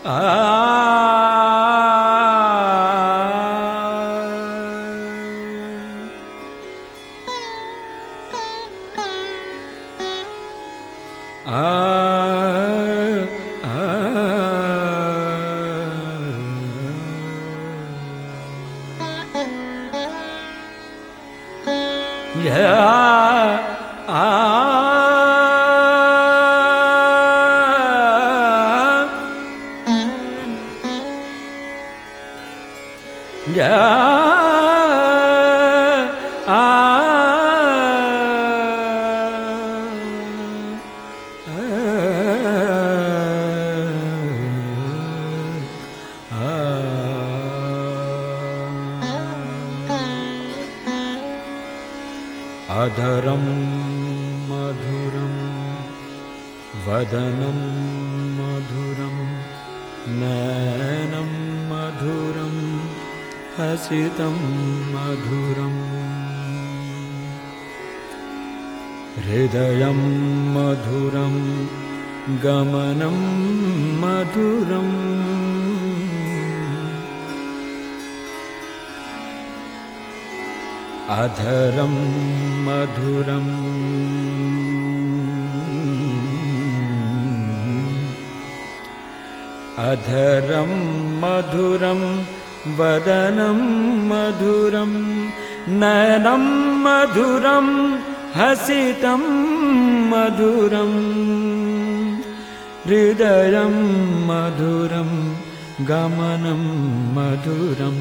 अधरं मधुरं वदनं मधुरं नयनं मधुरं हसितं मधुरं हृदयं मधुरं गमनं मधुरम् अधरं मधुरं अधरं मधुरं वदनं मधुरं नयनं मधुरं हसितं मधुरं हृदयं मधुरं गमनं मधुरं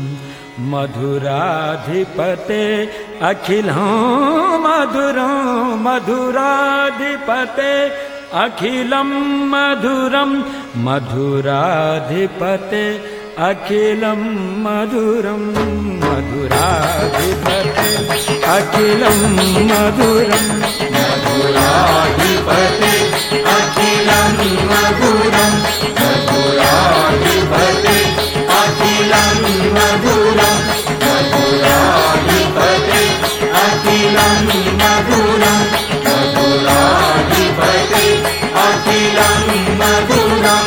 मधुराधिपते अखिलं मधुरं मधुराधिपते अखिलं मधुरं मधुराधिपते अखिलं मधुरं मधुराधिपते अखिलं मधुरं मधुराधिपते अखिलं मधुरं मधुराधिपते अखिलं मधुरं मधुराधिपते अखिलं मधुरं मधुराधिपते अखिलं मधुरं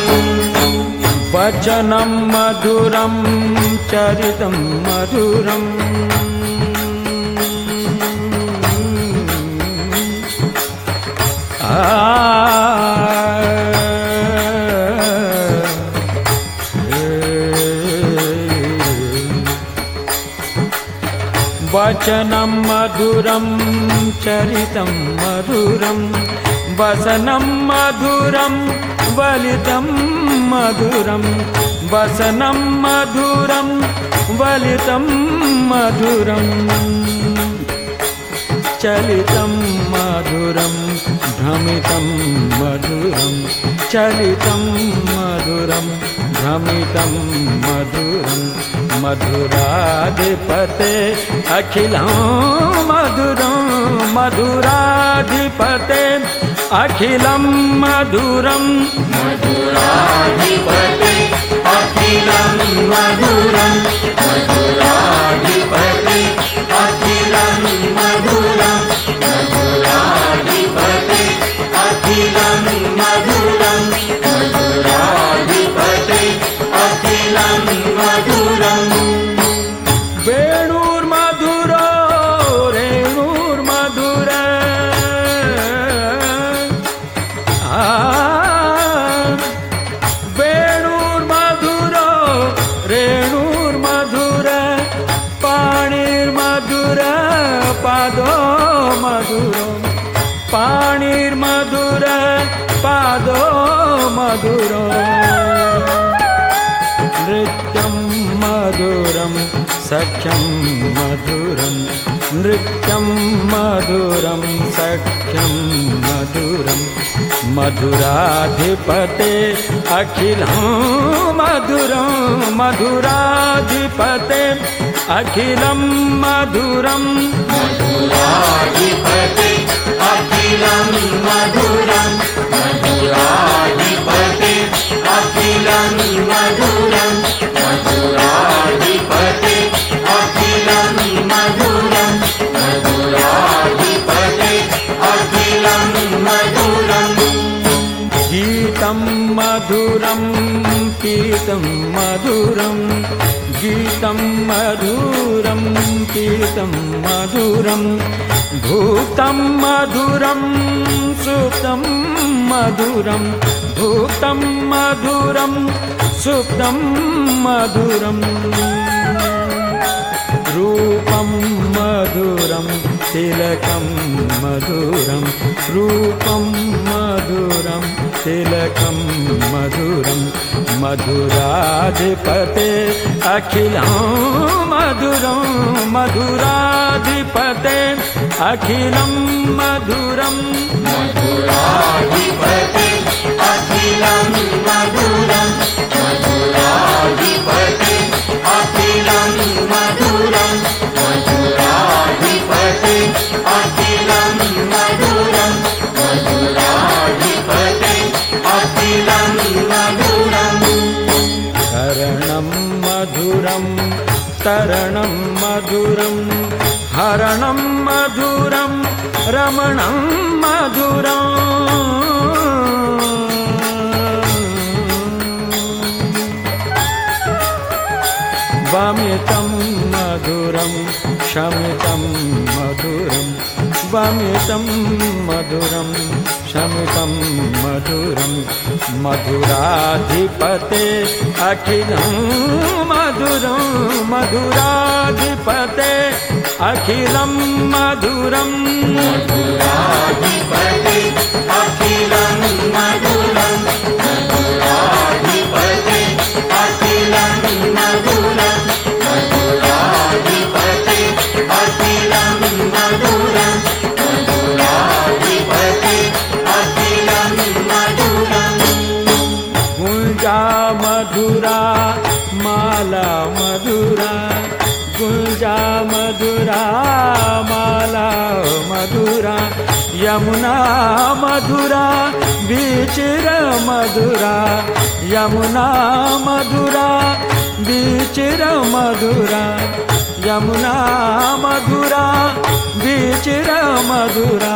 वचनं मधुरं चरितं मधुरं वचनं मधुरं चरितं मधुरं वसनं मधुरं वलितं मधुरं वसनं मधुरं वलितं मधुरं चलितं मधुरं भ्रमितं मधुरं चलितं मधुरं भ्रमितं मधुरं मधुराधिपते अखिलं मधुरं मधुराधिपते अखिलं मधुरं मधुराधिपते अखिलं मधुरं मधुराधिपते अखिलं मधुरं मधुराधिपते अखिलं मधुरं मधुराधिपते अखिलं मधुरं वेणुर्मधुरो रेणुर्मधुर वेणुर्मधुरो रेणुर्मधुर पाणिर्मधुर पादो मधुरो पाणिर्मधुर पादो मधुरो नृत्यं मधुरं सख्यं मधुरं नृत्यं मधुरं सख्यं मधुरं मधुराधिपते अखिलं मधुरं मधुराधिपते अखिलं मधुरं मधुराधिपते अखिलं मधुरं मधुराधिपते अखिलं मधुरं मधुराधिपते अखिलं मधुरं मधुराधिपते अखिलं मधुरं गीतं मधुरं पीतं मधुरं गीतं मधुरं पीतं मधुरं भूतं मधुरं सुप्तं मधुरं भूतं मधुरं सुप्तं मधुरं रूपं मधुरं तिलकं मधुरं रूपं मधुरं तिलकं मधुरं मधुराधिपते अखिलं मधुरं मधुराधिपते अखिलं मधुरं मधुराधिपते अखिलं मधुरं मधुराधिपते अखिलं मधुरं मधुराधिपते अखिलं मधुरं मधुराधिपते अखिलं मधुरं हरणं मधुरं तरणं मधुरं हरणं मधुरं रमणं मधुरं वमितं मधुरं शमितं मधुरं वमितं मधुरं शमितं मधुरं मधुराधिपते अखिलं मधुरं मधुराधिपते अखिलं मधुरं मधुराधिपते अखिलं मधुरं मधुराधिपते अखिलं मधुरं मधुराधिपते अखिलं मधुरं मधुराधिपते अखिलं मधुरं गुंजा मधुरा माला मधुरा गुंजा मधुरा माला मधुरा यमुना मधुरा बीचिर मधुरा यमुना मधुरा बीचिर मधुरा यमुना मधुरा बीचिर मधुरा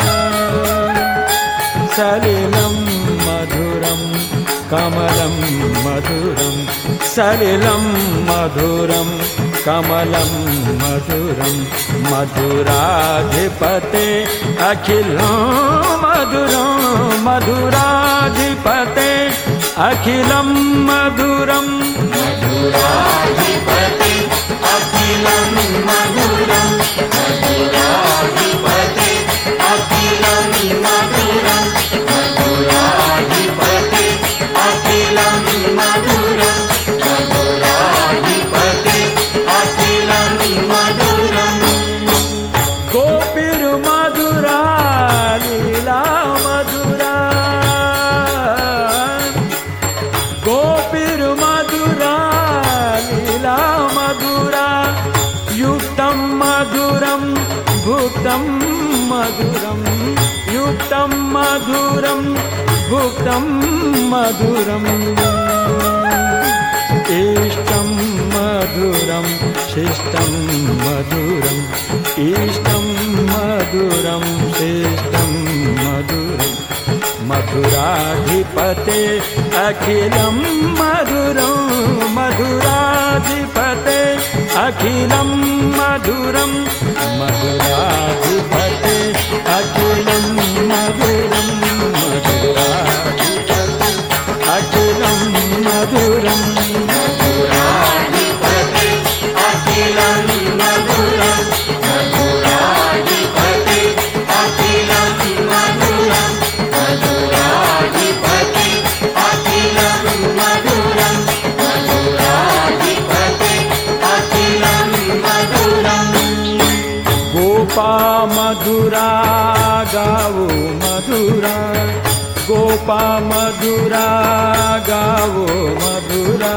सलिलं मधुरं कमलं मधुरं सलिलं मधुरं कमलं मधुरं मधुराधिपते अखिलं मधुरं मधुराधिपते अखिलं मधुरं मधुराधिपते अखिलं मधुरं मधुराधिपते अखिलं मधुरं मधुराधिपते अखिलं मधुरं मधुराधिपते अखिलं मधुरं गोपीर मधुरा लीला मधुरा गोपीर मधुरा लीला मधुरा युक्तं मधुरं भुक्तं मधुरं युक्तं मधुरं भुक्तं मधुरम् इष्टं मधुरं शिष्टं मधुरम् इष्टं मधुरं शिष्टं मधुरं मधुराधिपते अखिलं मधुरं मधुराधिपते अखिलं मधुरं मधुराधिपते अखिलं मधुरं मधुराधिपते अखिलं मधुरं मधुराधिपते अखिलं मधुरं मधुराधिपते अखिलं मधुरं मधुराधिपते अखिलं मधुरं मधुराधिपते अखिलं मधुरं गोपा मधुरा गावो मधुरा गोपा मधुरा गावो मधुरा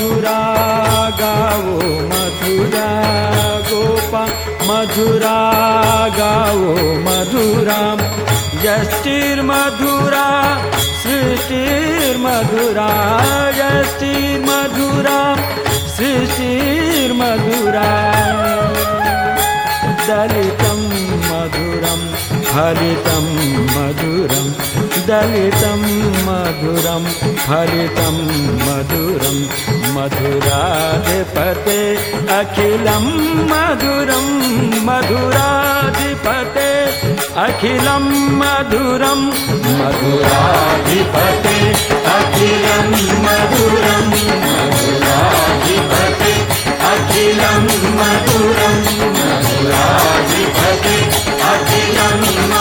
मधुरा गावो मधुरा गोपा मधुरा गावो मधुरा यष्टिर्मधुरा सृष्टिर्मधुरा यष्टिर्मधुरा सृष्टिर्मधुरा दलितं मधुरं फलितं मधुरं दलितं मधुरं फलितं मधुरं मधुराधिपते अखिलं मधुरं मधुराधिपते अखिलं मधुरं मधुराधिपते अखिलं मधुरं मधुराधिपते अखिलं मधुरं मधुराधिपते अखिलं